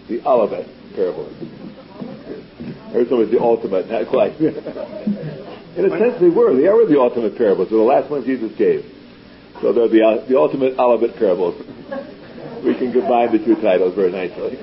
The Olivet parables. Or so it's the ultimate, not quite. In a sense, they were. They were the ultimate parables. They're the last ones Jesus gave. So they're the ultimate Olivet parables. We can combine the two titles very nicely.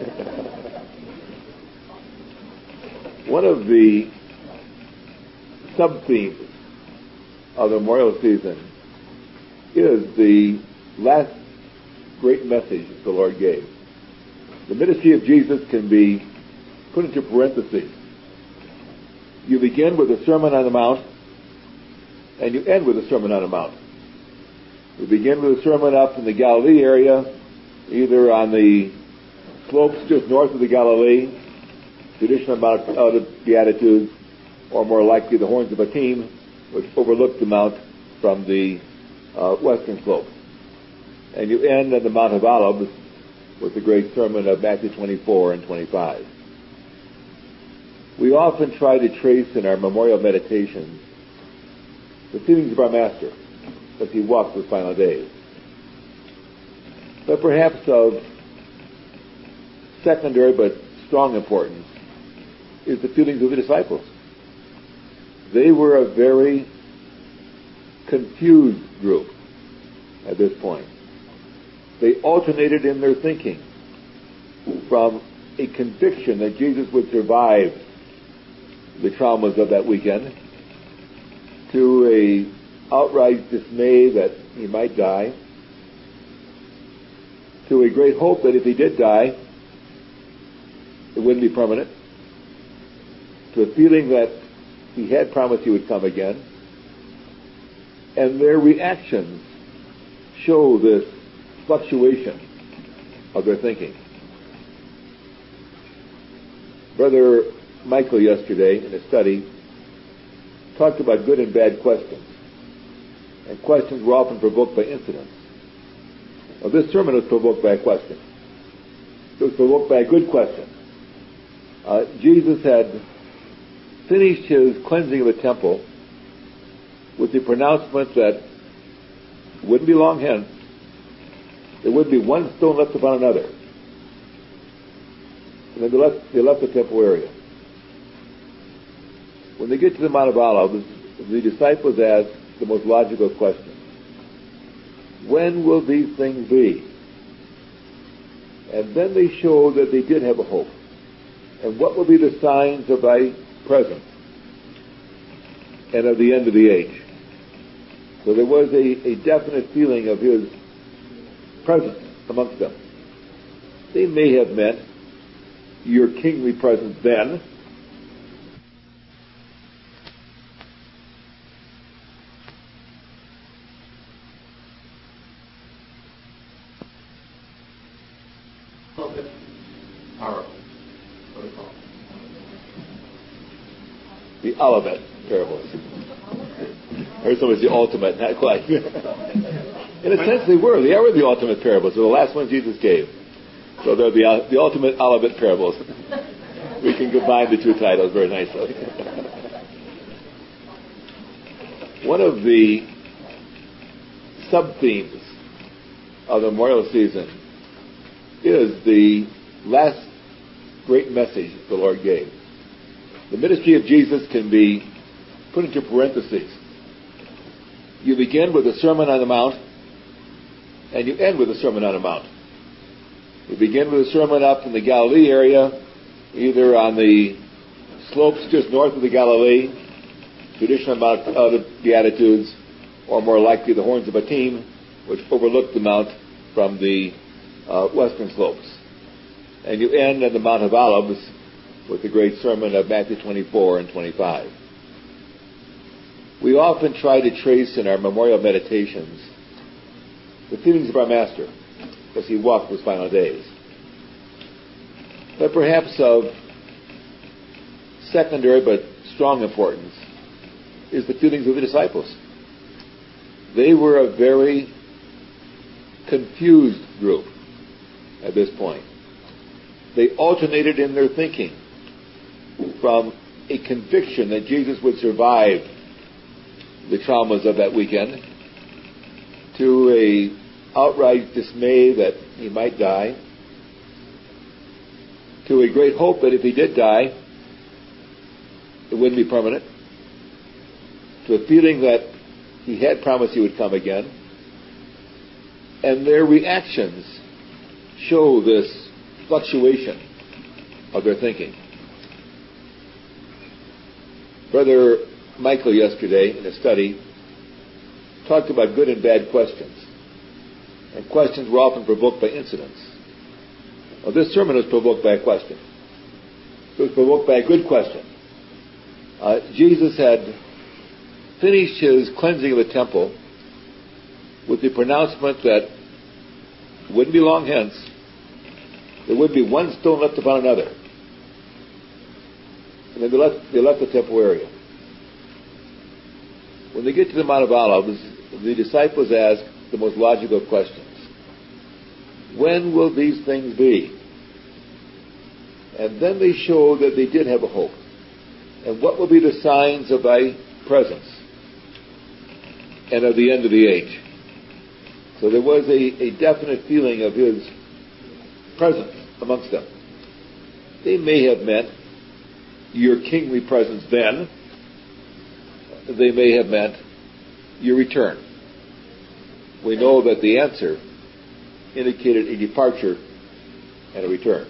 One of the sub-themes of the memorial season is the last great message the Lord gave. The ministry of Jesus can be put into parentheses. You begin with the Sermon on the Mount, and you end with the Sermon on the Mount. You begin with a sermon up in the Galilee area, either on the slopes just north of the Galilee, traditional Mount of the Beatitudes, or more likely the Horns of Atim, which overlook the mount from the western slope. And you end on the Mount of Olives with the great sermon of Matthew 24 and 25. We often try to trace in our memorial meditations the feelings of our Master as he walked those final days. But perhaps of secondary but strong importance is the feelings of the disciples. They were a very confused group at this point. They alternated in their thinking from a conviction that Jesus would survive the traumas of that weekend to a outright dismay that he might die, to a great hope that if he did die, it wouldn't be permanent, to a feeling that he had promised he would come again. And their reactions show this fluctuation of their thinking. Brother Michael yesterday in his study talked about good and bad questions. And questions were often provoked by incidents. Now, this sermon was provoked by a question. It was provoked by a good question. Jesus had finished his cleansing of the temple with the pronouncement that it wouldn't be long hence, there wouldn't be one stone left upon another. And then they left the temple area. When they get to the Mount of Olives, the disciples ask the most logical question: when will these things be? And then they show that they did have a hope. And what will be the signs of thy presence and of the end of the age? So there was a definite feeling of his presence amongst them. They may have meant your kingly presence then, the Olivet parables. Or so it's the ultimate, not quite. In a sense, they were. They were the ultimate parables. They're the last ones Jesus gave. So they're the ultimate Olivet parables. We can combine the two titles very nicely. One of the sub-themes of the memorial season is the last great message the Lord gave. The ministry of Jesus can be put into parentheses. You begin with the Sermon on the Mount, and you end with the Sermon on the Mount. You begin with a sermon up in the Galilee area, either on the slopes just north of the Galilee, traditional Mount of the Beatitudes, or more likely the Horns of Atim, which overlook the mount from the western slopes. And you end on the Mount of Olives with the great sermon of Matthew 24 and 25. We often try to trace in our memorial meditations the feelings of our Master as he walked those final days. But perhaps of secondary but strong importance is the feelings of the disciples. They were a very confused group at this point. They alternated in their thinking from a conviction that Jesus would survive the traumas of that weekend to a outright dismay that he might die, to a great hope that if he did die, it wouldn't be permanent, to a feeling that he had promised he would come again. And their reactions show this fluctuation of their thinking. Brother Michael yesterday in a study talked about good and bad questions. And questions were often provoked by incidents. Well, this sermon was provoked by a question. It was provoked by a good question. Jesus had finished his cleansing of the temple with the pronouncement that it wouldn't be long hence, there would be one stone left upon another. And then they left the temple area. When they get to the Mount of Olives, the disciples ask the most logical questions. When will these things be? And then they show that they did have a hope. And what will be the signs of thy presence and of the end of the age? So there was a definite feeling of his presence amongst them. They may have meant your kingly presence then. They may have meant your return. We know that the answer indicated a departure and a return.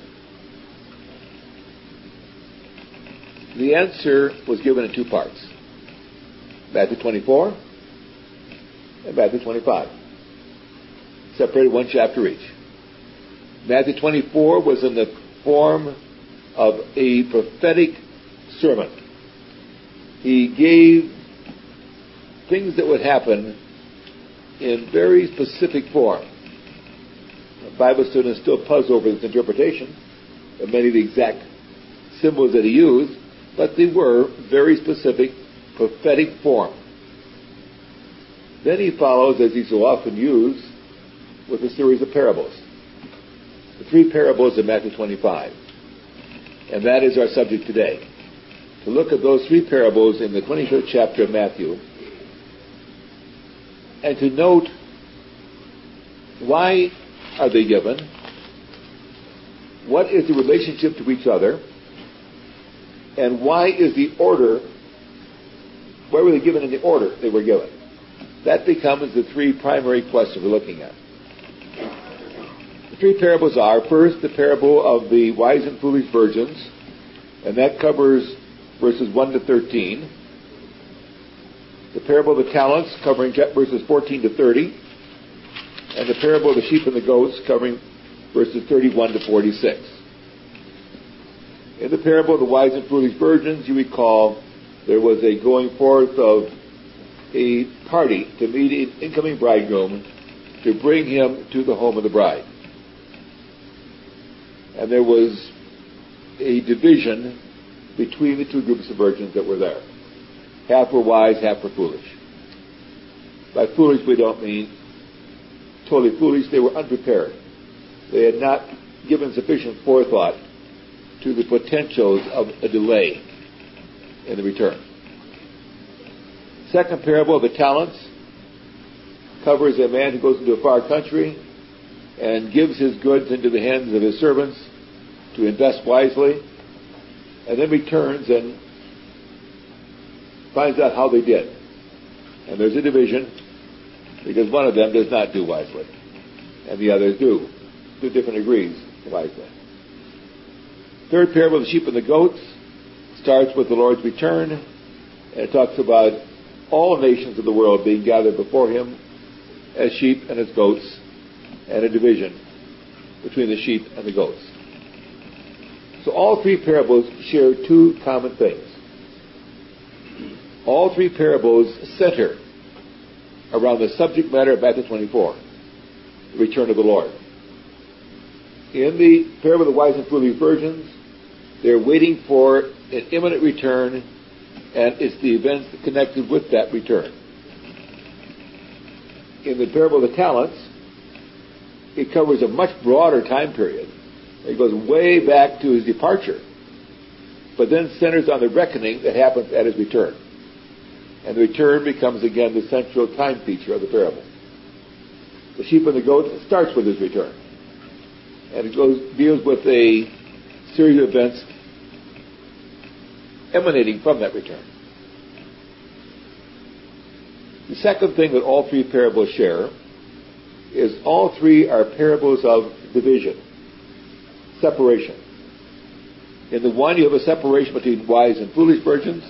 The answer was given in two parts. Matthew 24 and Matthew 25. Separated one chapter each. Matthew 24 was in the form of a prophetic sermon. He gave things that would happen in very specific form. Bible students still puzzle over this interpretation of many of the exact symbols that he used, but they were very specific prophetic form. Then he follows, as he so often used, with a series of parables. The three parables of Matthew 25. And that is our subject today. To look at those three parables in the 25th chapter of Matthew and to note why are they given, what is the relationship to each other, and why is the order, why were they given in the order they were given? That becomes the three primary questions we're looking at. The three parables are, first, the parable of the wise and foolish virgins, and that covers verses 1 to 13. The parable of the talents, covering verses 14 to 30. And the parable of the sheep and the goats, covering verses 31 to 46. In the parable of the wise and foolish virgins, you recall there was a going forth of a party to meet an incoming bridegroom to bring him to the home of the bride. And there was a division between the two groups of virgins that were there. Half were wise, half were foolish. By foolish, we don't mean totally foolish. They were unprepared. They had not given sufficient forethought to the potentials of a delay in the return. Second parable of the talents covers a man who goes into a far country and gives his goods into the hands of his servants to invest wisely, and then returns and finds out how they did. And there's a division, because one of them does not do wisely, and the others do, to different degrees wisely. Third parable of the sheep and the goats starts with the Lord's return, and it talks about all nations of the world being gathered before him as sheep and as goats, and a division between the sheep and the goats. So all three parables share two common things. All three parables center around the subject matter of Matthew 24, the return of the Lord. In the parable of the wise and foolish virgins, they're waiting for an imminent return, and it's the events connected with that return. In the parable of the talents, it covers a much broader time period. It goes way back to his departure, but then centers on the reckoning that happens at his return. And the return becomes again the central time feature of the parable. The sheep and the goat starts with his return. And it deals with a series of events emanating from that return. The second thing that all three parables share is all three are parables of division, separation. In the one, you have a separation between wise and foolish virgins.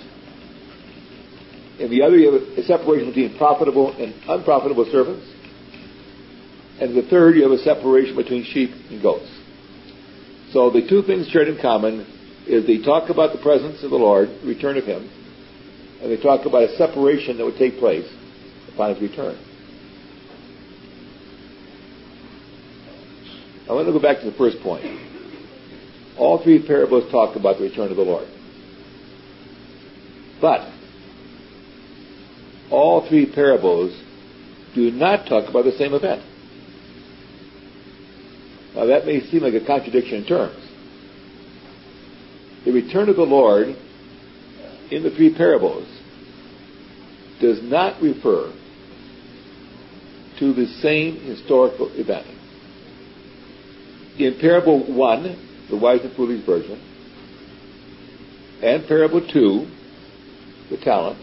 In the other, you have a separation between profitable and unprofitable servants. And in the third, you have a separation between sheep and goats. So the two things shared in common is they talk about the presence of the Lord, the return of Him, and they talk about a separation that would take place upon His return. I want to go back to the first point. All three parables talk about the return of the Lord. But all three parables do not talk about the same event. Now that may seem like a contradiction in terms. The return of the Lord in the three parables does not refer to the same historical event. In parable 1, the wise and foolish virgin, and parable 2, the talents,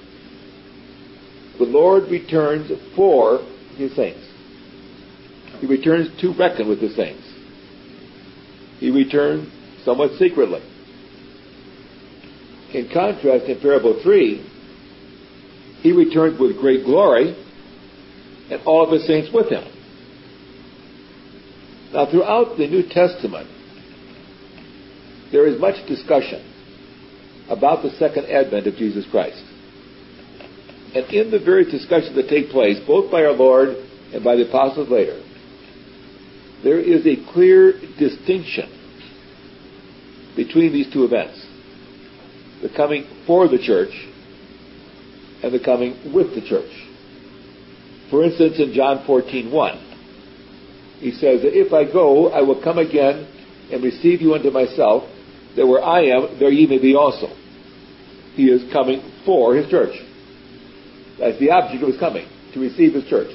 the Lord returns for His saints. He returns to reckon with the saints. He returns somewhat secretly. In contrast, in parable 3, He returns with great glory and all of His saints with Him. Now, throughout the New Testament, there is much discussion about the second advent of Jesus Christ. And in the various discussions that take place, both by our Lord and by the apostles later, there is a clear distinction between these two events. The coming for the church and the coming with the church. For instance, in John 14:1, He says that if I go, I will come again and receive you unto myself, that where I am, there ye may be also. He is coming for His church. That's the object of His coming, to receive His church.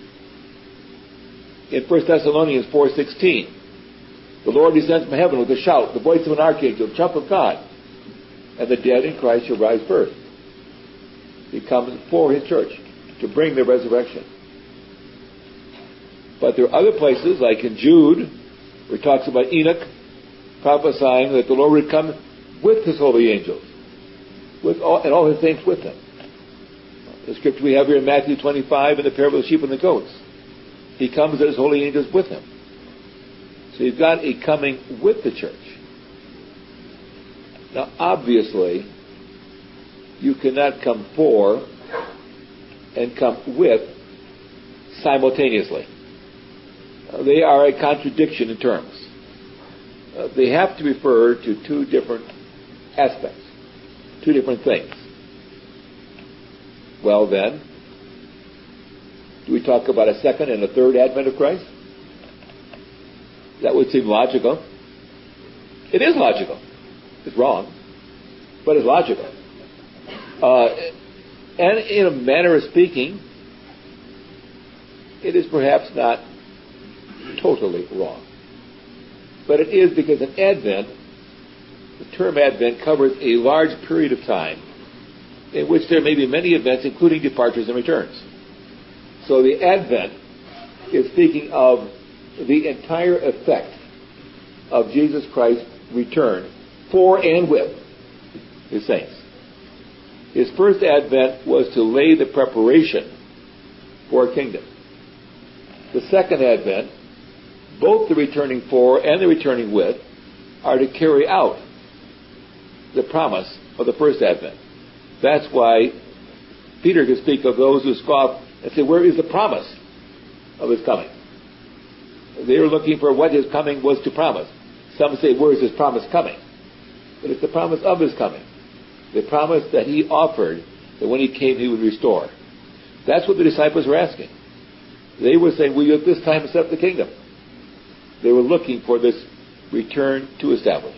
In 1 Thessalonians 4:16, the Lord descends from heaven with a shout, the voice of an archangel, the trump of God, and the dead in Christ shall rise first. He comes for His church, to bring the resurrection. But there are other places, like in Jude, where it talks about Enoch prophesying that the Lord would come with His holy angels, and all His saints with Him. The scripture we have here in Matthew 25 in the parable of the sheep and the goats. He comes and His holy angels with Him. So you've got a coming with the church. Now, obviously, you cannot come for and come with simultaneously. They are a contradiction in terms. They have to refer to two different aspects, two different things. Well then, do we talk about a second and a third advent of Christ? That would seem logical. It is logical. It's wrong, but it's logical. And in a manner of speaking, it is perhaps not totally wrong. But it is because an advent, the term advent, covers a large period of time in which there may be many events, including departures and returns. So the advent is speaking of the entire effect of Jesus Christ's return for and with His saints. His first advent was to lay the preparation for a kingdom. The second advent, both the returning for and the returning with, are to carry out the promise of the first advent. That's why Peter can speak of those who scoff and say, where is the promise of His coming? They are looking for what His coming was to promise. Some say, where is His promise coming? But it's the promise of His coming. The promise that He offered, that when He came He would restore. That's what the disciples were asking. They were saying, will you at this time accept the kingdom? They were looking for this return to establish.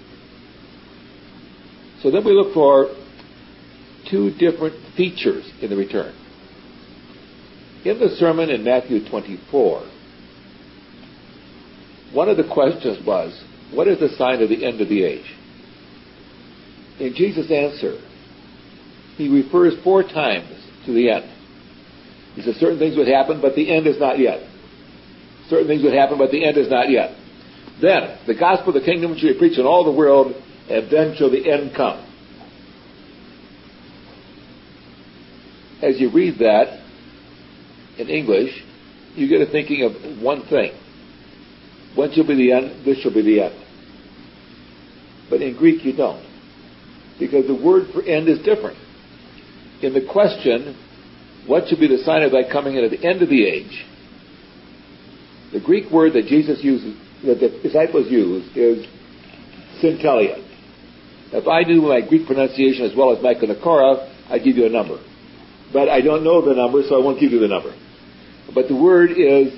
So then we look for two different features in the return. In the sermon in Matthew 24, one of the questions was, what is the sign of the end of the age? In Jesus' answer, he refers 4 times to the end. He says certain things would happen, but the end is not yet. Certain things would happen, but the end is not yet. Then, the gospel of the kingdom shall be preached in all the world, and then shall the end come. As you read that in English, you get to thinking of one thing. When shall be the end? This shall be the end. But in Greek you don't. Because the word for end is different. In the question, what shall be the sign of thy coming in at the end of the age? The Greek word that Jesus uses, that the disciples use, is syntelia. If I knew my Greek pronunciation as well as Michael Nakora, I'd give you a number. But I don't know the number, so I won't give you the number. But the word is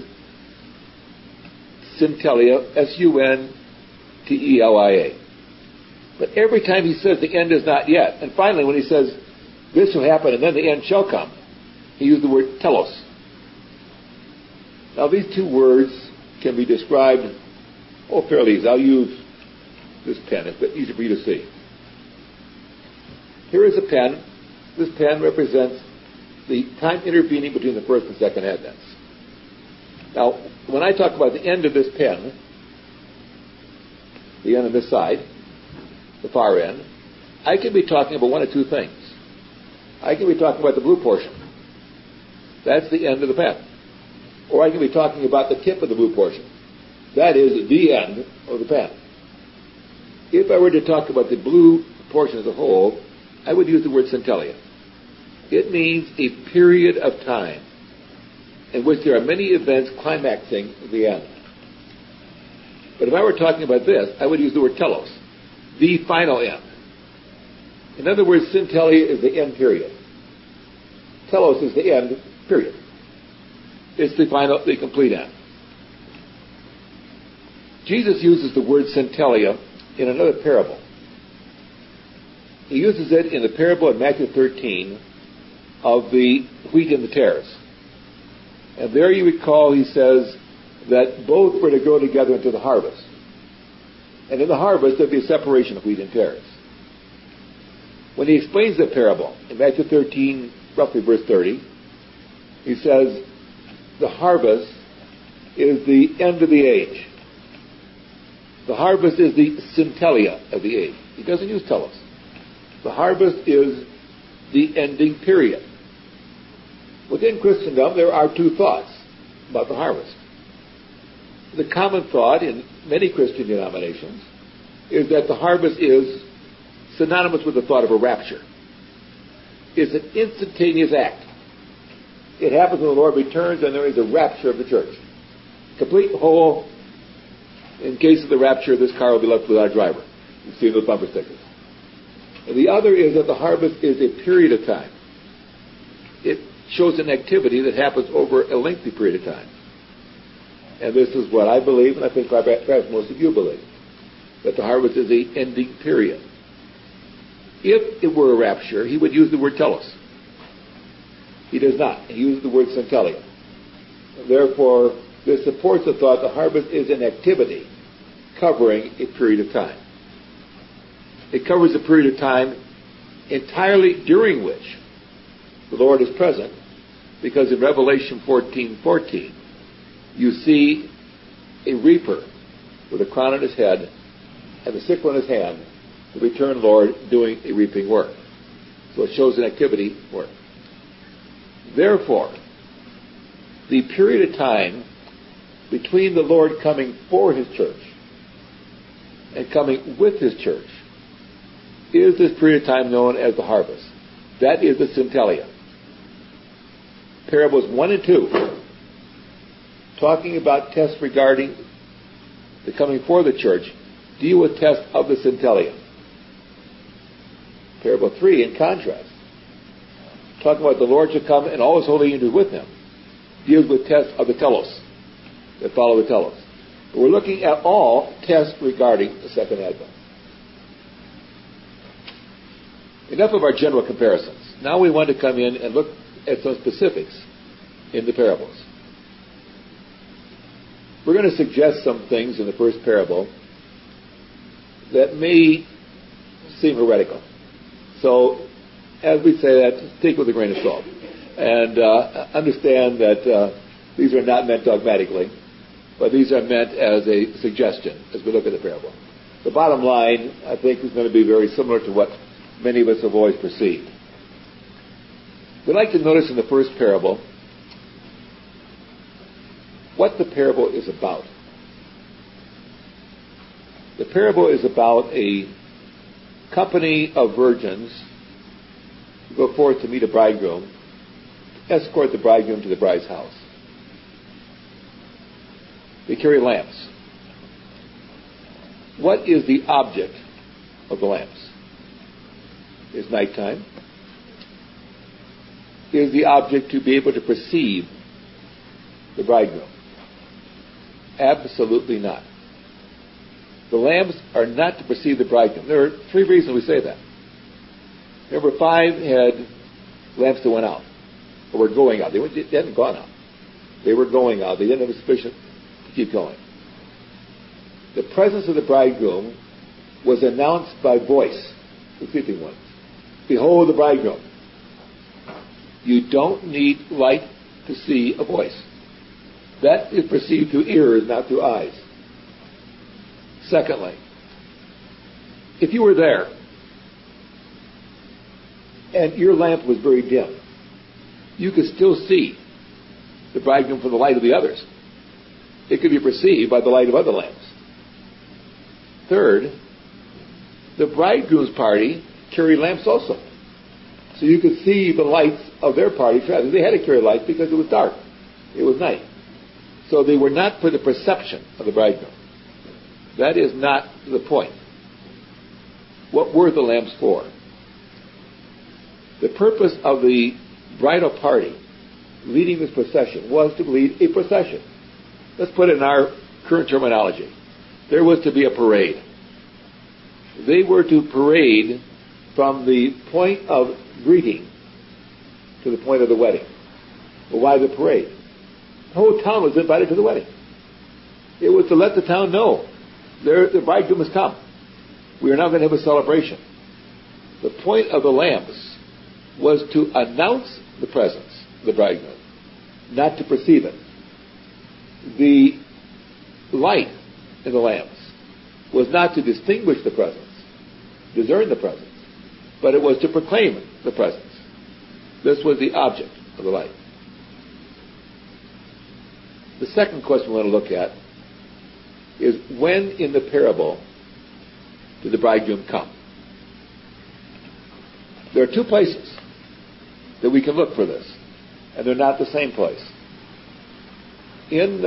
syntelia, S-U-N-T-E-L-I-A. But every time he says the end is not yet, and finally when he says this will happen and then the end shall come, he used the word telos. Now these 2 words can be described fairly easy. I'll use this pen. It's easy for you to see. Here is a pen. This pen represents the time intervening between the first and second advents. Now, when I talk about the end of this pen, the end of this side, the far end, I can be talking about one of 2 things. I can be talking about the blue portion. That's the end of the pen. Or I can be talking about the tip of the blue portion. That is the end of the pen. If I were to talk about the blue portion as a whole, I would use the word syntelia. It means a period of time in which there are many events climaxing the end. But if I were talking about this, I would use the word telos, the final end. In other words, syntelia is the end period. Telos is the end period. It's the complete end. Jesus uses the word syntelia in another parable. He uses it in the parable of Matthew 13 of the wheat and the tares. And there you recall he says that both were to go together into the harvest. And in the harvest there'd be a separation of wheat and tares. When he explains the parable in Matthew 13, roughly verse 30, he says the harvest is the end of the age. The harvest is the syntelia of the age. He doesn't use telos. The harvest is the ending period. Within Christendom, there are 2 thoughts about the harvest. The common thought in many Christian denominations is that the harvest is synonymous with the thought of a rapture. It's an instantaneous act. It happens when the Lord returns and there is a rapture of the church. Complete, whole. In case of the rapture, this car will be left without a driver. You see those bumper stickers. And the other is that the harvest is a period of time. It shows an activity that happens over a lengthy period of time. And this is what I believe, and I think perhaps most of you believe, that the harvest is an ending period. If it were a rapture, he would use the word telos. He does not. He uses the word syntelia. Therefore, this supports the thought the harvest is an activity covering a period of time. It covers a period of time entirely during which the Lord is present, because in Revelation 14:14, you see a reaper with a crown on his head and the sickle in his hand, the returned Lord doing a reaping work. So it shows an activity work. Therefore, the period of time between the Lord coming for his church and coming with his church is this period of time known as the harvest. That is the syntelia. Parables 1 and 2, talking about tests regarding the coming for the church, deal with tests of the syntelia. Parable 3, in contrast, talking about the Lord shall come and all his holy angels with him, deals with tests of the telos, that follow the telos. But we're looking at all tests regarding the second advent. Enough of our general comparisons. Now we want to come in and look at some specifics in the parables. We're going to suggest some things in the first parable that may seem heretical. So, as we say that, take it with a grain of salt. And understand that these are not meant dogmatically, but these are meant as a suggestion as we look at the parable. The bottom line, I think, is going to be very similar to what many of us have always perceived. We'd like to notice in the first parable what the parable is about. The parable is about a company of virgins who go forth to meet a bridegroom, escort the bridegroom to the bride's house. They carry lamps. What is the object of the lamps? Is nighttime? Is the object to be able to perceive the bridegroom? Absolutely not. The lamps are not to perceive the bridegroom. There are three reasons we say that. Number 5 had lamps that went out, or were going out. They hadn't gone out. They were going out. They didn't have sufficient to keep going. The presence of the bridegroom was announced by voice, the sleeping ones. Behold the bridegroom. You don't need light to see a voice. That is perceived through ears, not through eyes. Secondly, if you were there and your lamp was very dim, you could still see the bridegroom from the light of the others. It could be perceived by the light of other lamps. Third, the bridegroom's party carried lamps also. So you could see the lights of their party traveling. They had to carry lights because it was dark. It was night. So they were not for the perception of the bridegroom. That is not the point. What were the lamps for? The purpose of the bridal party leading this procession was to lead a procession. Let's put it in our current terminology. There was to be a parade. They were to parade from the point of greeting to the point of the wedding. Well, why the parade? The whole town was invited to the wedding. It was to let the town know the bridegroom has come. We are now going to have a celebration. The point of the lamps was to announce the presence of the bridegroom, not to perceive it. The light in the lamps was not to distinguish the presence, discern the presence, but it was to proclaim the presence. This was the object of the light. The second question we want to look at is, when in the parable did the bridegroom come? There are two places that we can look for this, and they're not the same place. In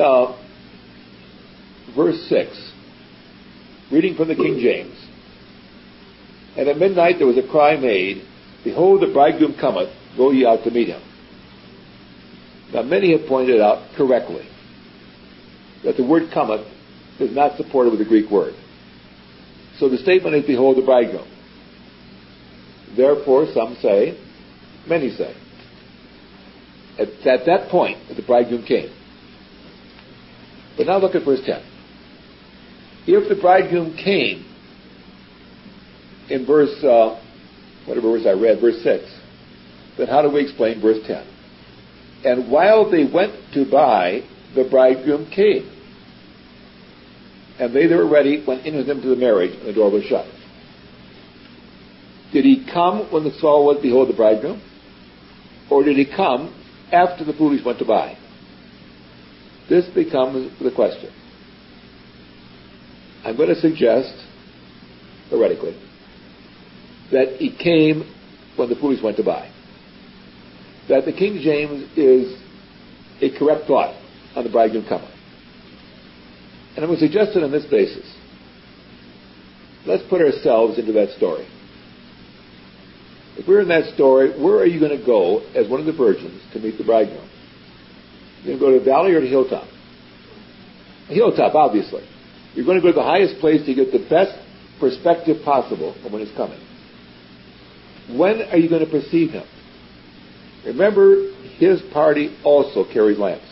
verse 6, reading from the King James, and at midnight there was a cry made, Behold, the bridegroom cometh, go ye out to meet him. Now many have pointed out correctly that the word cometh is not supported with the Greek word. So the statement is, Behold the bridegroom. Therefore, some say, many say, at that point that the bridegroom came. But now look at verse 10. If the bridegroom came in verse, whatever verse I read, verse 6, then how do we explain verse 10? And while they went to buy, the bridegroom came. And they that were ready went in with him to the marriage, and the door was shut. Did he come when the saw was, Behold the bridegroom? Or did he come after the foolish went to buy? This becomes the question. I'm going to suggest, theoretically, that he came when the foolish went to buy. That the King James is a correct thought on the bridegroom coming. And I'm going to suggest it on this basis. Let's put ourselves into that story. If we're in that story, where are you going to go as one of the virgins to meet the bridegroom? You're going to go to the valley or the hilltop? A hilltop, obviously. You're going to go to the highest place to get the best perspective possible of when he's coming. When are you going to perceive him? Remember, his party also carries lamps.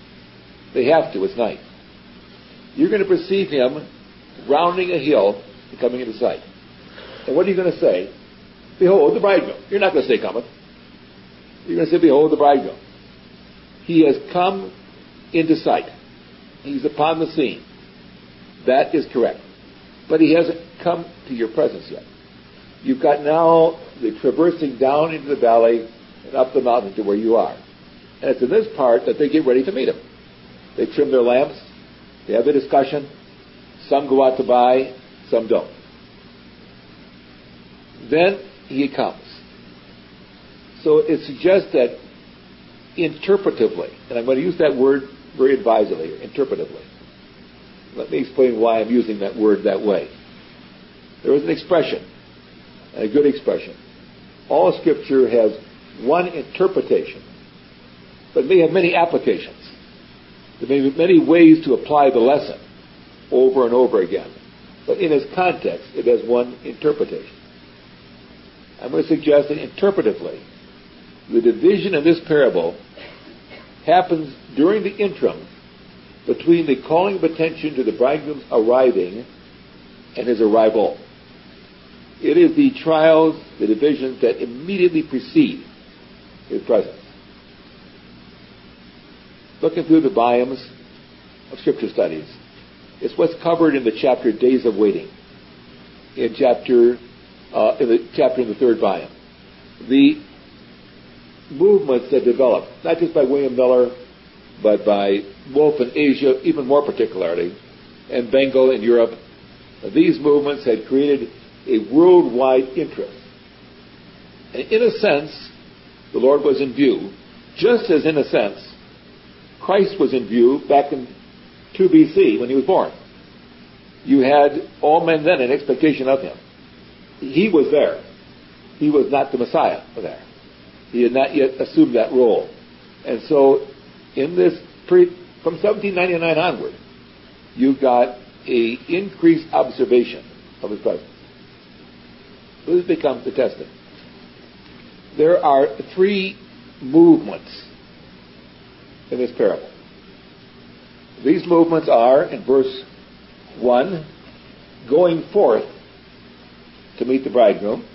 They have to, it's night. You're going to perceive him rounding a hill coming into sight. And what are you going to say? Behold the bridegroom. You're not going to say cometh. You're going to say, behold the bridegroom. He has come into sight. He's upon the scene. That is correct. But he hasn't come to your presence yet. You've got now the traversing down into the valley and up the mountain to where you are. And it's in this part that they get ready to meet him. They trim their lamps. They have a discussion. Some go out to buy. Some don't. Then he comes. So it suggests that interpretively, and I'm going to use that word very advisedly, interpretively. Let me explain why I'm using that word that way. There is an expression, and a good expression. All Scripture has one interpretation, but may have many applications. There may be many ways to apply the lesson over and over again. But in its context, it has one interpretation. I'm going to suggest that interpretively, the division in this parable happens during the interim between the calling of attention to the bridegroom's arriving and his arrival. It is the trials, the divisions that immediately precede his presence. Looking through the volumes of Scripture studies, it's what's covered in the chapter Days of Waiting, in the third volume. The movements that developed, not just by William Miller, but by Wolff in Asia, even more particularly, and Bengel in Europe, these movements had created a worldwide interest. And in a sense, the Lord was in view, just as in a sense, Christ was in view back in 2 BC when he was born. You had all men then in expectation of him. He was there. He was not the Messiah there. He had not yet assumed that role. And so in this from 1799 onward, you've got a increased observation of his presence. This becomes the testing. There are 3 movements in this parable. These movements are, in verse 1, going forth to meet the bridegroom.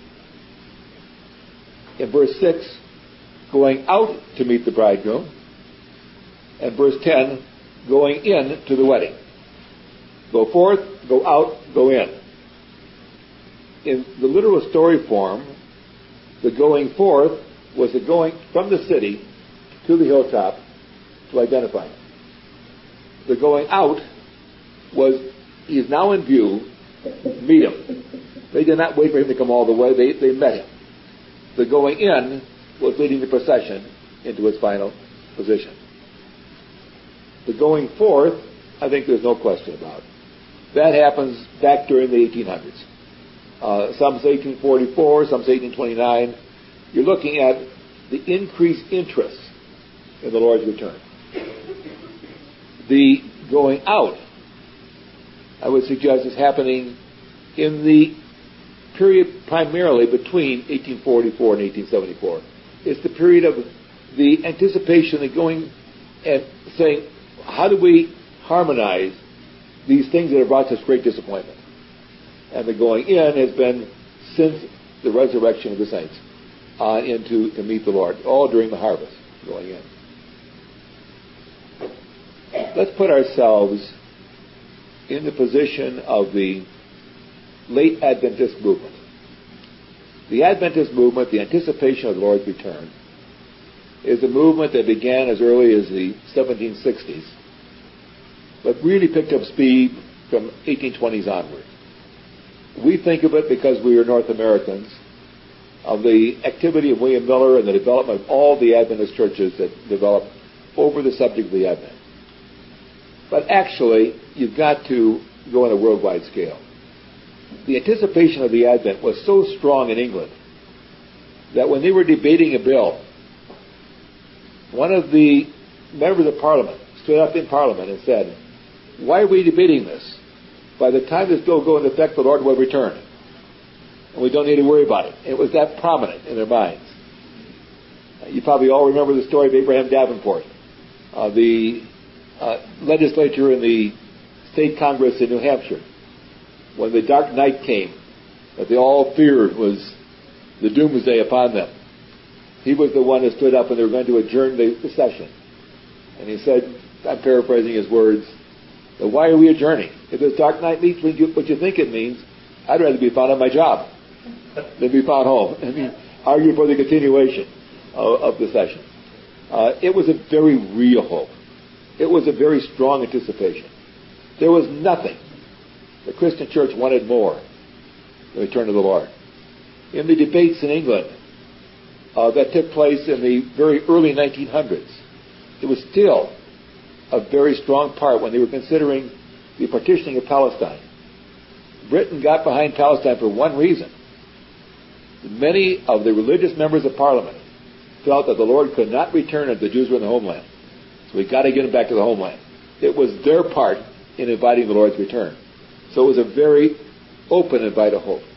In verse 6, going out to meet the bridegroom. And verse 10, going in to the wedding. Go forth, go out, go in. In the literal story form, the going forth was the going from the city to the hilltop to identify him. The going out was, he is now in view, meet him. They did not wait for him to come all the way, they met him. The going in was leading the procession into its final position. The going forth, I think there's no question about. That happens back during the 1800s. Some say 1844, some say 1829. You're looking at the increased interest in the Lord's return. The going out, I would suggest, is happening in the period primarily between 1844 and 1874. It's the period of the anticipation of going and saying, how do we harmonize these things that have brought us great disappointment? And the going in has been since the resurrection of the saints to meet the Lord, all during the harvest, going in. Let's put ourselves in the position of the late Adventist movement. The Adventist movement, the anticipation of the Lord's return, is a movement that began as early as the 1760s, but really picked up speed from 1820s onward. We think of it, because we are North Americans, of the activity of William Miller and the development of all the Adventist churches that developed over the subject of the Advent. But actually, you've got to go on a worldwide scale. The anticipation of the Advent was so strong in England that when they were debating a bill, one of the members of Parliament stood up in Parliament and said, "Why are we debating this? By the time this bill goes into effect, the Lord will return. And we don't need to worry about it." It was that prominent in their minds. You probably all remember the story of Abraham Davenport, the legislature in the state Congress in New Hampshire. when the dark night came, that they all feared was the doomsday upon them. He was the one that stood up and they were going to adjourn the session. And he said, I'm paraphrasing his words, that why are we adjourning? If this dark night means what you think it means, I'd rather be found on my job than be found home. I mean, argue for the continuation of the session. It was a very real hope. It was a very strong anticipation. There was nothing the Christian church wanted more than the return of the Lord. In the debates in England that took place in the very early 1900s, it was still a very strong part when they were considering the partitioning of Palestine. Britain got behind Palestine for one reason. Many of the religious members of Parliament felt that the Lord could not return if the Jews were in the homeland. So we got to get them back to the homeland. It was their part in inviting the Lord's return. So it was a very open invite of hope.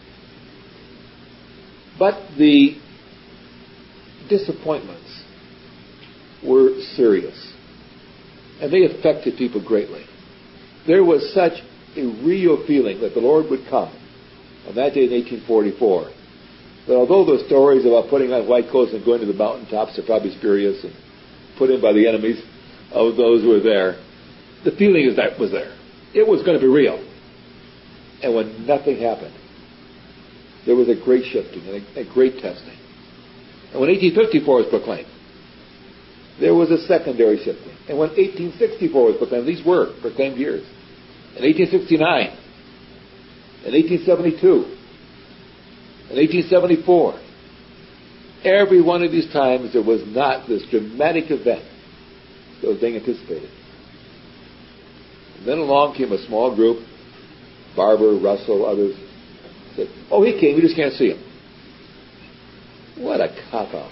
But the disappointments were serious. And they affected people greatly. There was such a real feeling that the Lord would come on that day in 1844, that although those stories about putting on white coats and going to the mountaintops are probably spurious and put in by the enemies of those who were there, the feeling is that was there. It was going to be real. And when nothing happened, there was a great shifting and a great testing. And when 1854 was proclaimed, there was a secondary shifting. And when 1864 was proclaimed, these were proclaimed years. In 1869, in 1872, in 1874, every one of these times there was not this dramatic event that was being anticipated. And then along came a small group, Barber, Russell, others, said, oh, he came, we just can't see him. What a cop-out.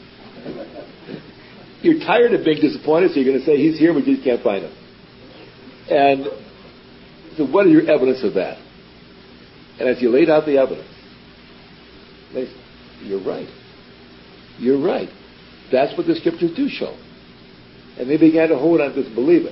You're tired of being disappointed, so you're going to say, he's here, we just can't find him. And so what is your evidence of that? And as you laid out the evidence, they said, you're right. You're right. That's what the scriptures do show. And they began to hold on to this and believe it.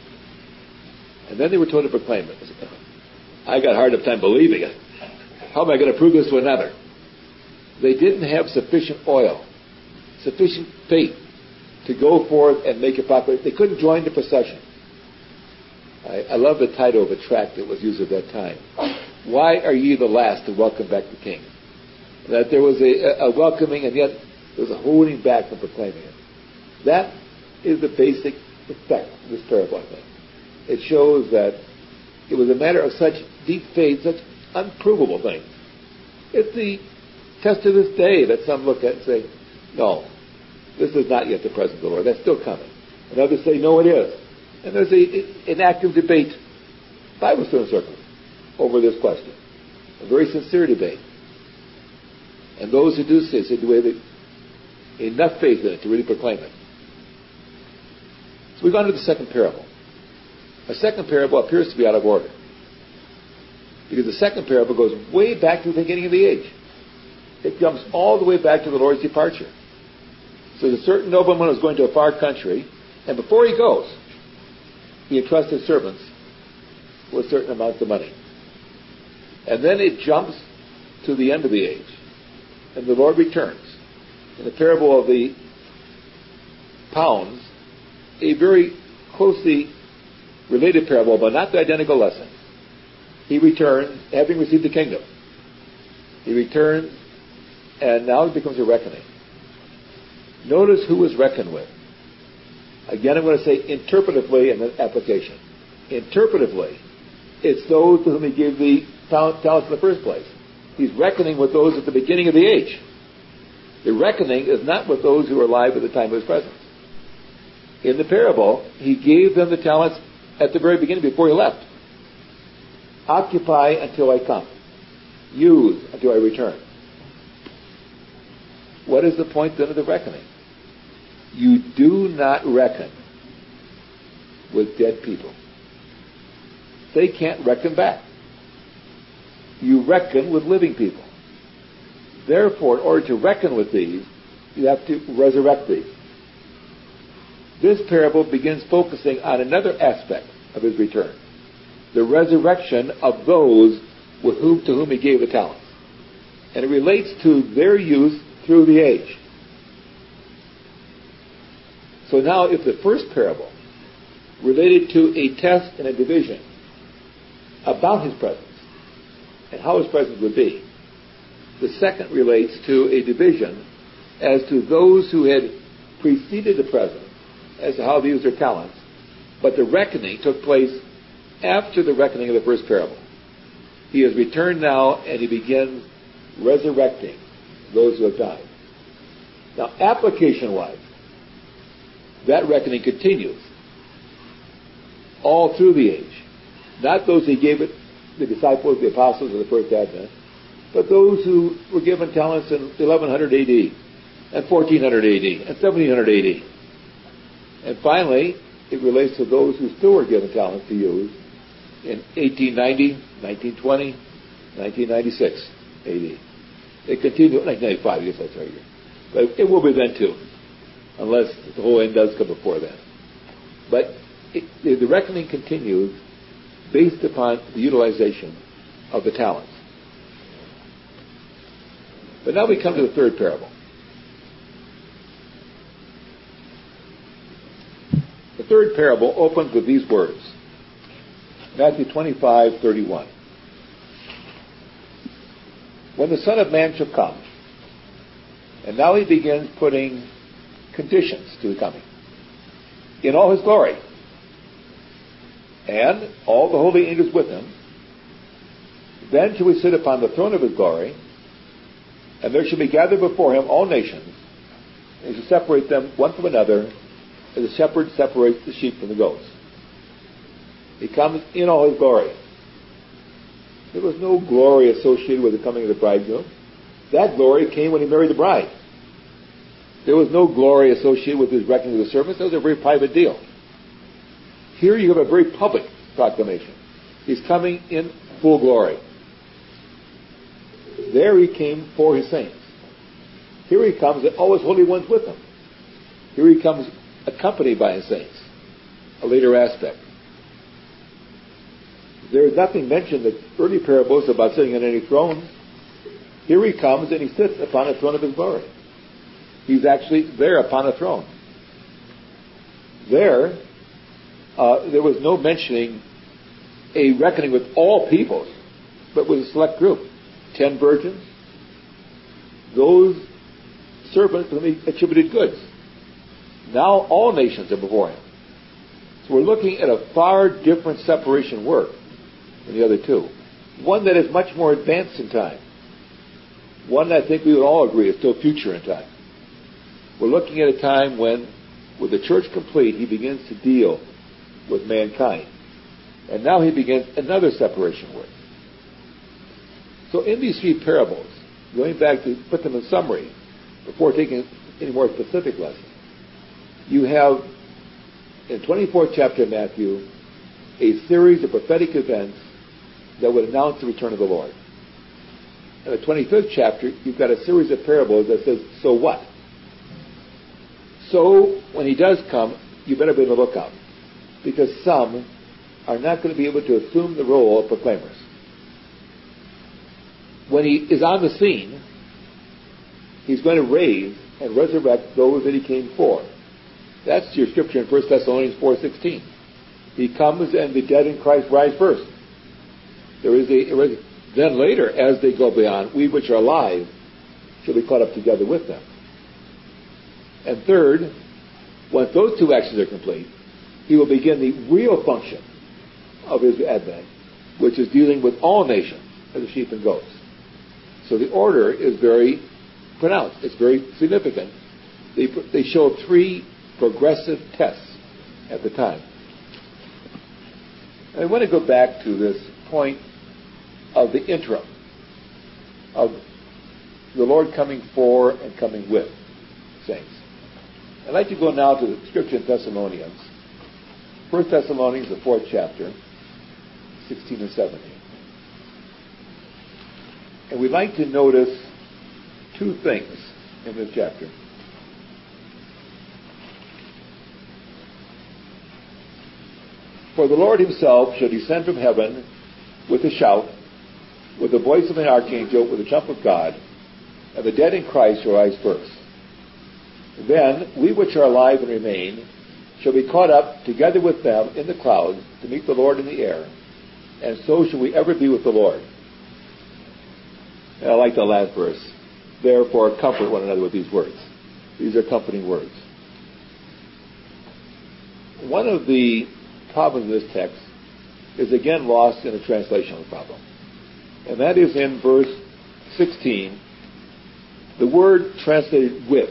And then they were told to proclaim it. Said, I got a hard enough time believing it. How am I going to prove this to another? They didn't have sufficient oil, sufficient faith to go forth and make it popular. They couldn't join the procession. I love the title of a tract that was used at that time. Why are ye the last to welcome back the King? That there was a welcoming and yet there was a holding back from proclaiming it. That is the basic effect of this parable, I think. It shows that it was a matter of such deep faith, such unprovable things. It's the test of this day that some look at and say, no, this is not yet the presence of the Lord. That's still coming. And others say, no, it is. And there's an active debate, Bible student circles, over this question. A very sincere debate. And those who do say do we have enough faith in it to really proclaim it? So we've gone to the second parable. The second parable appears to be out of order. Because the second parable goes way back to the beginning of the age. It comes all the way back to the Lord's departure. So there's a certain nobleman who's going to a far country, and before he goes, he entrusts his servants with certain amounts of money. And then it jumps to the end of the age, and the Lord returns. In the parable of the pounds, a very closely related parable, but not the identical lesson. He returns, having received the kingdom. He returns, and now it becomes a reckoning. Notice who was reckoned with. Again, I'm going to say interpretively and then application. Interpretively, it's those to whom he gave the talents in the first place. He's reckoning with those at the beginning of the age. The reckoning is not with those who are alive at the time of his presence. In the parable, he gave them the talents at the very beginning before he left. Occupy until I come. Use until I return. What is the point then of the reckoning? You do not reckon with dead people. They can't reckon back. You reckon with living people. Therefore, in order to reckon with these, you have to resurrect these. This parable begins focusing on another aspect of his return. The resurrection of those to whom he gave the talents. And it relates to their use through the age. So now if the first parable related to a test and a division about his presence and how his presence would be, the second relates to a division as to those who had preceded the present, as to how they used their talents, but the reckoning took place after the reckoning of the first parable. He has returned now and he begins resurrecting those who have died. Now, application-wise, that reckoning continues all through the age. Not those he gave it, the disciples, the apostles of the first advent, but those who were given talents in 1100 AD, and 1400 AD, and 1700 AD. And finally, it relates to those who still were given talents to use in 1890, 1920, 1996 AD. It continued, 1995, I guess that's right. But it will be then too, unless the whole end does come before then. But the reckoning continues based upon the utilization of the talents. But now we come to the third parable. The third parable opens with these words. Matthew 25:31. When the Son of Man shall come, and now he begins putting conditions to the coming, in all his glory, and all the holy angels with him, then shall he sit upon the throne of his glory, and there shall be gathered before him all nations, and he shall separate them one from another, as a shepherd separates the sheep from the goats. He comes in all his glory. There was no glory associated with the coming of the bridegroom. That glory came when he married the bride. There was no glory associated with his reckoning of the servants. That was a very private deal. Here you have a very public proclamation. He's coming in full glory. There he came for his saints. Here he comes and all his holy ones with him. Here he comes accompanied by his saints. A later aspect. There is nothing mentioned in the early parables about sitting on any throne. Here he comes and he sits upon the throne of his glory. He's actually there upon a throne. There was no mentioning a reckoning with all peoples, but with a select group. 10 virgins, those servants to whom he attributed goods. Now all nations are before him. So we're looking at a far different separation work than the other two. One that is much more advanced in time. One that I think we would all agree is still future in time. We're looking at a time when, with the church complete, he begins to deal with mankind. And now he begins another separation work. So in these three parables, going back to put them in summary, before taking any more specific lessons, you have, in the 24th chapter of Matthew, a series of prophetic events that would announce the return of the Lord. In the 25th chapter, you've got a series of parables that says, so what? So, when he does come, you better be on the lookout. Because some are not going to be able to assume the role of proclaimers. When he is on the scene, he's going to raise and resurrect those that he came for. That's your scripture in 1 Thessalonians 4:16. He comes and the dead in Christ rise first. Then later, as they go beyond, we which are alive shall be caught up together with them. And third, once those two actions are complete, he will begin the real function of his advent, which is dealing with all nations as the sheep and goats. So the order is very pronounced. It's very significant. They show three progressive tests at the time. And I want to go back to this point of the interim, of the Lord coming for and coming with saints. I'd like to go now to the scripture in Thessalonians. 1 Thessalonians, the 4th chapter, 16 and 17. And we'd like to notice two things in this chapter. For the Lord himself shall descend from heaven with a shout, with the voice of an archangel, with the trump of God, and the dead in Christ shall rise first. Then we which are alive and remain shall be caught up together with them in the clouds to meet the Lord in the air, and so shall we ever be with the Lord. And I like the last verse. Therefore, comfort one another with these words. These are comforting words. One of the problems of this text is again lost in a translational problem. And that is in verse 16. The word translated with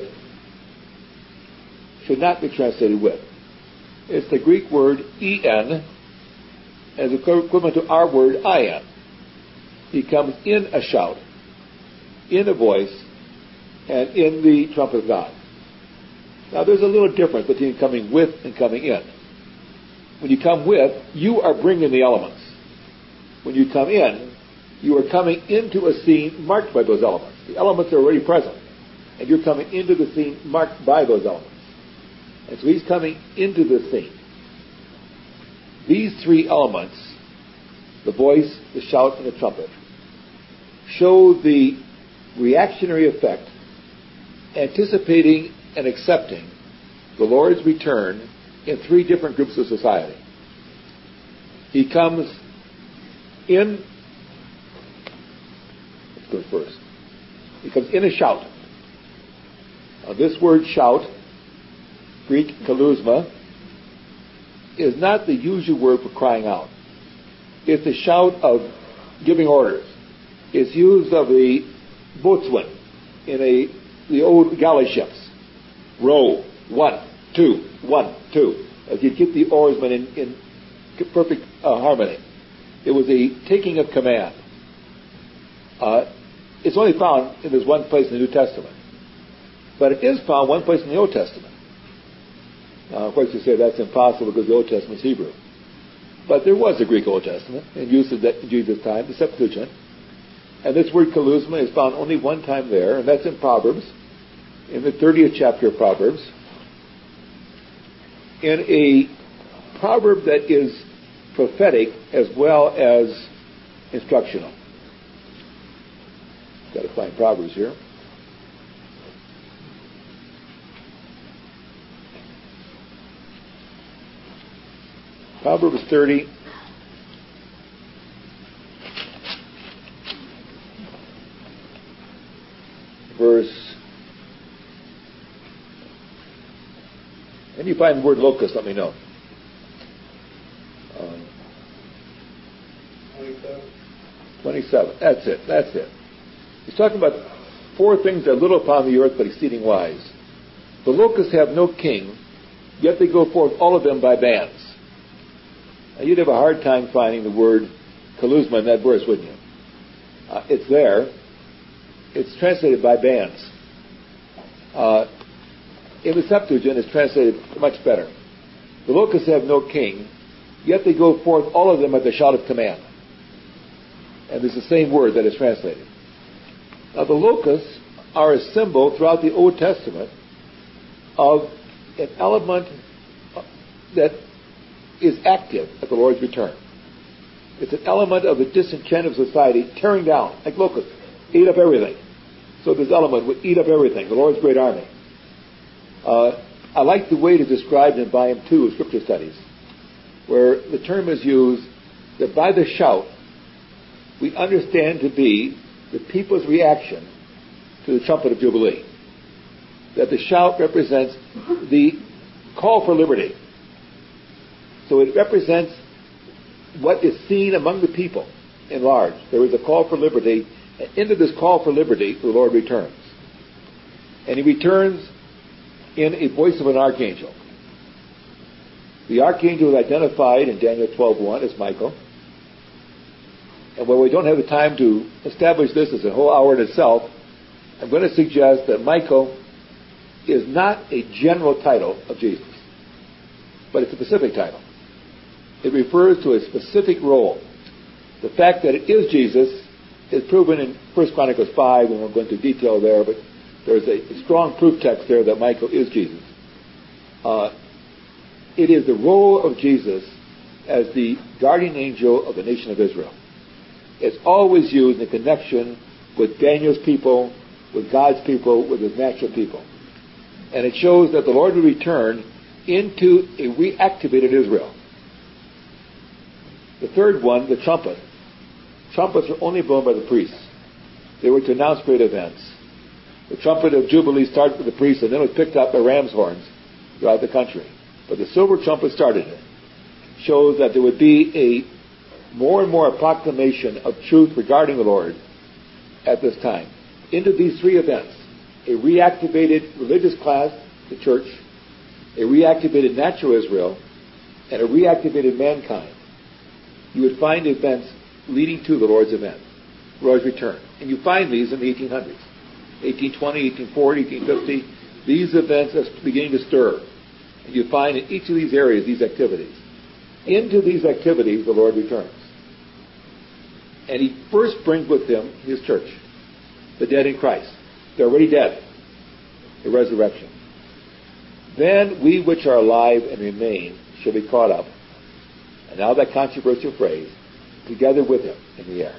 should not be translated with. It's the Greek word en as equivalent to our word in. He comes in a shout, in a voice, and in the trumpet of God. Now there's a little difference between coming with and coming in. When you come with, you are bringing the elements. When you come in, you are coming into a scene marked by those elements. The elements are already present, and you're coming into the scene marked by those elements. And so he's coming into the scene. These three elements, the voice, the shout, and the trumpet, show the reactionary effect, anticipating and accepting the Lord's return in three different groups of society. He comes in, let's go first. He comes in a shout. This word shout, Greek kalusma, is not the usual word for crying out. It's a shout of giving orders. It's used of the boatswain in the old galley ships. Row, 1, 2, 1, 2. As you get the oarsmen in perfect harmony. It was a taking of command. It's only found in this one place in the New Testament. But it is found one place in the Old Testament. Of course, you say that's impossible because the Old Testament is Hebrew. But there was a Greek Old Testament in use at Jesus' time, the Septuagint. And this word kalusma is found only one time there, and that's in Proverbs, in the 30th chapter of Proverbs, in a proverb that is prophetic as well as instructional. Got to find Proverbs here. Proverbs 30. Verse. When you find the word locust, let me know. 27. That's it. He's talking about four things that are little upon the earth, but exceeding wise. The locusts have no king, yet they go forth all of them by bands. Now, you'd have a hard time finding the word kalusma in that verse, wouldn't you? It's there. It's translated by bands. In the Septuagint, it's translated much better. The locusts have no king, yet they go forth all of them at the shout of command. And it's the same word that is translated. Now, the locusts are a symbol throughout the Old Testament of an element that is active at the Lord's return. It's an element of the disenchant of society tearing down, like locusts, eat up everything. So this element would eat up everything, the Lord's great army. I like the way it is described in Volume 2 of Scripture Studies, where the term is used that by the shout, we understand to be the people's reaction to the trumpet of Jubilee. That the shout represents the call for liberty. So it represents what is seen among the people in large. There is a call for liberty, and into this call for liberty, the Lord returns. And he returns in a voice of an archangel. The archangel is identified in Daniel 12:1 as Michael. And while we don't have the time to establish this as a whole hour in itself, I'm going to suggest that Michael is not a general title of Jesus, but it's a specific title. It refers to a specific role. The fact that it is Jesus is proven in 1 Chronicles 5. We won't go into detail there, but there's a strong proof text there that Michael is Jesus. It is the role of Jesus as the guardian angel of the nation of Israel. It's always used in connection with Daniel's people, with God's people, with his natural people. And it shows that the Lord will return into a reactivated Israel. The third one, the trumpet. Trumpets were only blown by the priests. They were to announce great events. The trumpet of Jubilee started with the priests, and then it was picked up by ram's horns throughout the country. But the silver trumpet started it. Shows that there would be a more and more proclamation of truth regarding the Lord at this time. Into these three events, a reactivated religious class, the church, a reactivated natural Israel, and a reactivated mankind, you would find events leading to the Lord's event, the Lord's return. And you find these in the 1800s. 1820, 1840, 1850, these events are beginning to stir. And you find in each of these areas these activities. Into these activities, the Lord returns. And he first brings with him his church, the dead in Christ. They're already dead. The resurrection. Then we which are alive and remain shall be caught up. And now that controversial phrase, together with him in the air.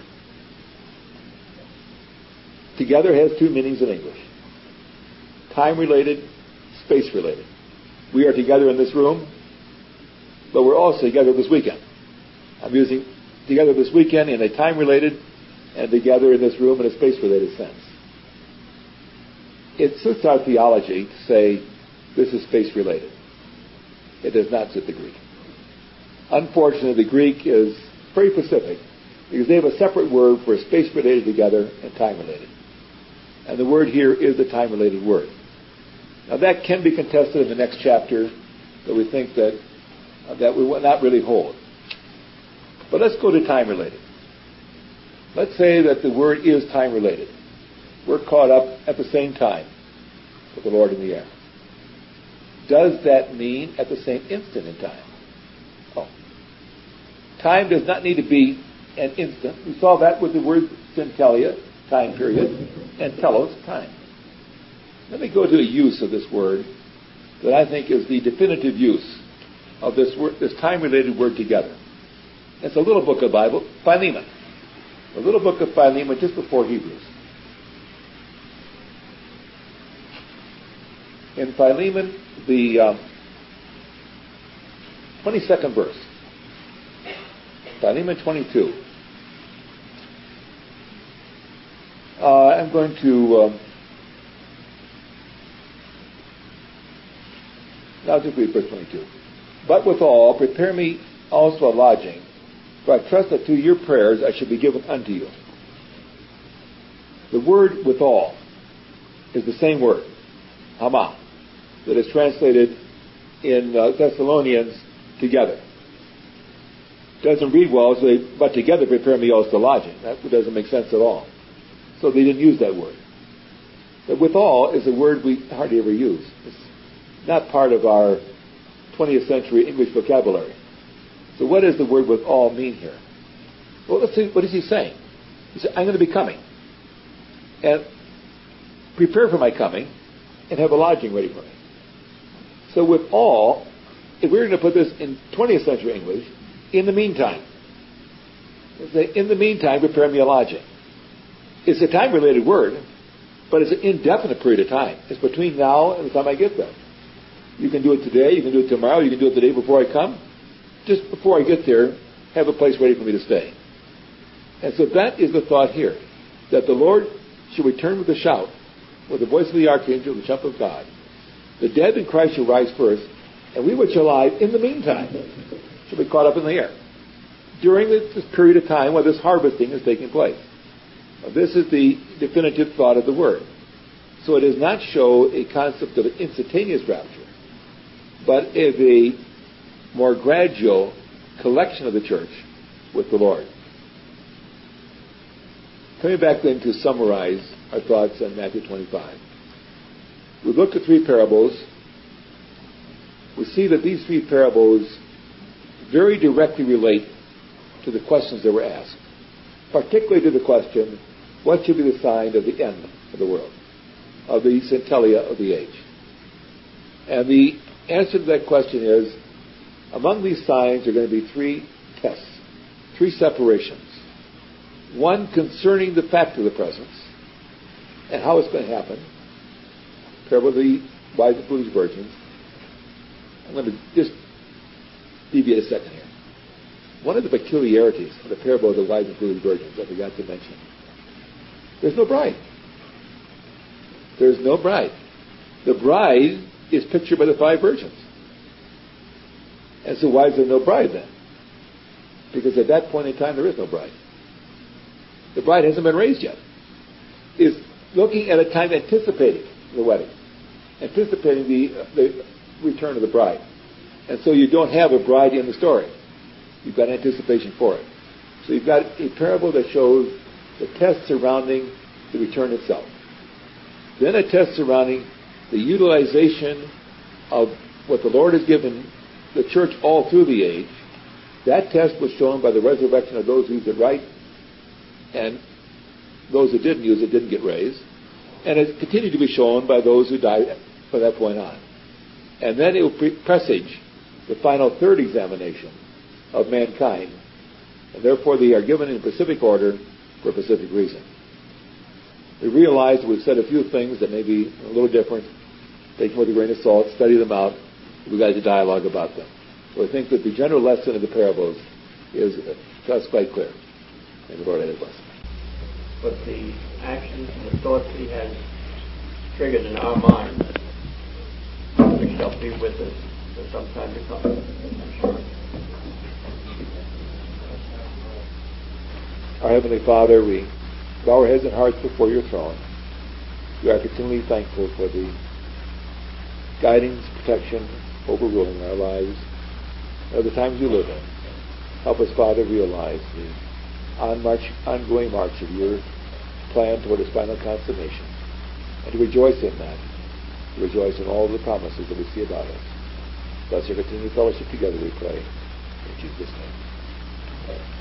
Together has two meanings in English. Time-related, space-related. We are together in this room, but we're also together this weekend. I'm using together this weekend in a time-related and together in this room in a space-related sense. It suits our theology to say this is space-related. It does not suit the Greek. Unfortunately, the Greek is very specific because they have a separate word for space-related together and time-related. And the word here is the time-related word. Now that can be contested in the next chapter, but we think that we will not really hold. But let's go to time-related. Let's say that the word is time-related. We're caught up at the same time with the Lord in the air. Does that mean at the same instant in time? Oh. Time does not need to be an instant. We saw that with the word centelia, time period, and telos, time. Let me go to a use of this word that I think is the definitive use of this word, this time-related word together. It's a little book of Bible, Philemon. A little book of Philemon just before Hebrews. In Philemon, the 22nd verse. Philemon 22. I'm going to... I'll just read verse 22. But withal, prepare me also a lodging, for I trust that through your prayers I shall be given unto you. The word withal is the same word, hama, that is translated in Thessalonians together. Doesn't read well, so but together prepare me also a lodging. That doesn't make sense at all. So they didn't use that word. But withal is a word we hardly ever use. It's not part of our 20th century English vocabulary. So what does the word withal mean here? Well, let's see, what is he saying? He said, I'm going to be coming. And prepare for my coming and have a lodging ready for me. So withal, if we're going to put this in 20th century English, in the meantime. Say, in the meantime, prepare me a lodging. It's a time-related word, but it's an indefinite period of time. It's between now and the time I get there. You can do it today, you can do it tomorrow, you can do it the day before I come. Just before I get there, have a place ready for me to stay. And so that is the thought here, that the Lord shall return with a shout, with the voice of the archangel, the trumpet of God. The dead in Christ shall rise first, and we which are alive in the meantime shall be caught up in the air. During this period of time where this harvesting is taking place. Now, this is the definitive thought of the word. So it does not show a concept of an instantaneous rapture, but of a more gradual collection of the church with the Lord. Coming back then to summarize our thoughts on Matthew 25. We've looked at three parables. We see that these three parables very directly relate to the questions that were asked. Particularly to the question, what should be the sign of the end of the world? Of the centelia of the age? And the answer to that question is, among these signs are going to be three tests, three separations. One concerning the fact of the presence and how it's going to happen. Parable of the wise and foolish virgins. I'm going to just deviate a second here. One of the peculiarities of the parable of the wise and foolish virgins I forgot to mention. There's no bride. There's no bride. The bride is pictured by the 5 virgins. And so why is there no bride then? Because at that point in time there is no bride. The bride hasn't been raised yet. Is looking at a time anticipating the wedding. Anticipating the return of the bride. And so you don't have a bride in the story. You've got anticipation for it. So you've got a parable that shows the test surrounding the return itself. Then a test surrounding the utilization of what the Lord has given the church all through the age. That test was shown by the resurrection of those who used it right, and those who didn't use it didn't get raised. And it continued to be shown by those who died from that point on. And then it will presage the final 3rd examination of mankind. And therefore they are given in specific order for a specific reason. We realize we've said a few things that may be a little different. Take them with a grain of salt, study them out. We've got to dialogue about them. So I think that the general lesson of the parables is to us quite clear. And the Lord add a blessing. But the actions and the thoughts he has triggered in our minds, we shall be with us for some time to come, I'm sure. Our Heavenly Father, we bow our heads and hearts before your throne. We are continually thankful for the guidance, protection, overruling our lives, and the times we live in. Help us, Father, realize the ongoing march of your plan toward its final consummation, and to rejoice in that, to rejoice in all the promises that we see about us. Bless our continued fellowship together, we pray. In Jesus' name.